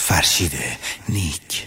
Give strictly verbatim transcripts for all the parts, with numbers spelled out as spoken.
فرشید نیک.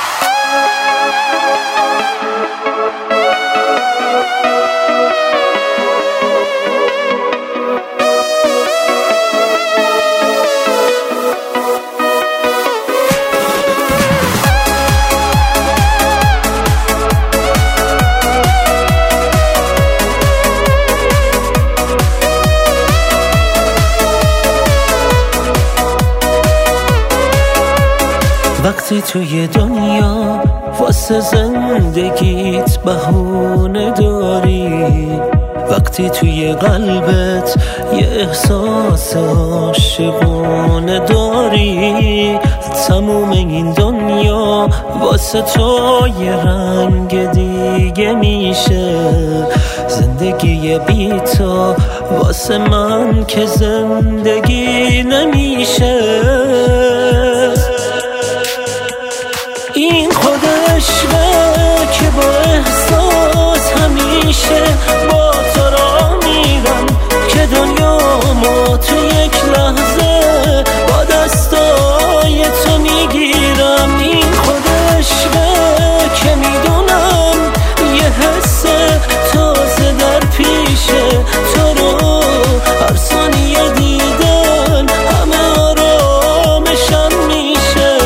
وقتی توی دنیا واسه زندگیت بهونه داری، وقتی توی قلبت یه احساس عاشقونه داری، تموم این دنیا واسه تو یه رنگ دیگه میشه. زندگی بی تو واسه من که زندگی نمیشه. این خود عشقه که با احساس همیشه با تو را میرم، که دنیامو تو یک لحظه با دستای تو میگیرم. این خود عشقه که میدونم یه حس تازه در پیشه، تو رو هر ثانیه دیدن همه آرامشم میشه.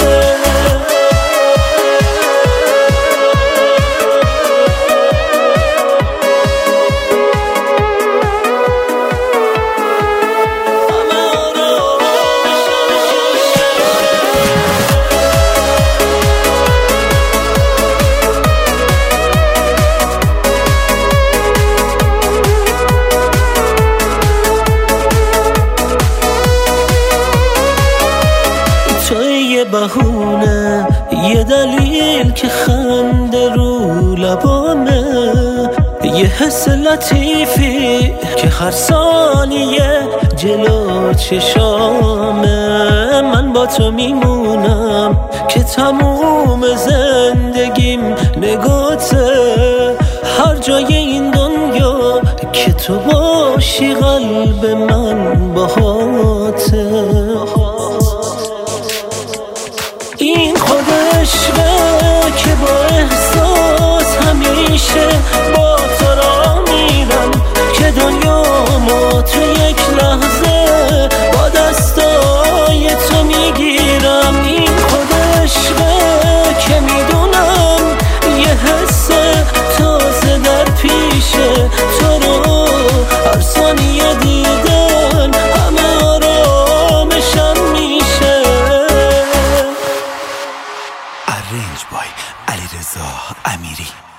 یه بهونه، یه دلیل که خنده رو لبامه، یه حس لطیفی که هر ثانیه جلو چشامه. من با تو میمونم که تموم زندگیم نگاته، هر جای این دنیا که تو باشی قلب من باهاته. این خود عشقه که با احساس همیشه با تو را میرم، که دنیامو تو یک لحظه با دستای تو میگیرم. این خود عشقه که میدونم یه حس تازه در پیشه، تو رو هر ثانیه دیدن همه آرامشم میشه. ارنج بای علیرضا امیری.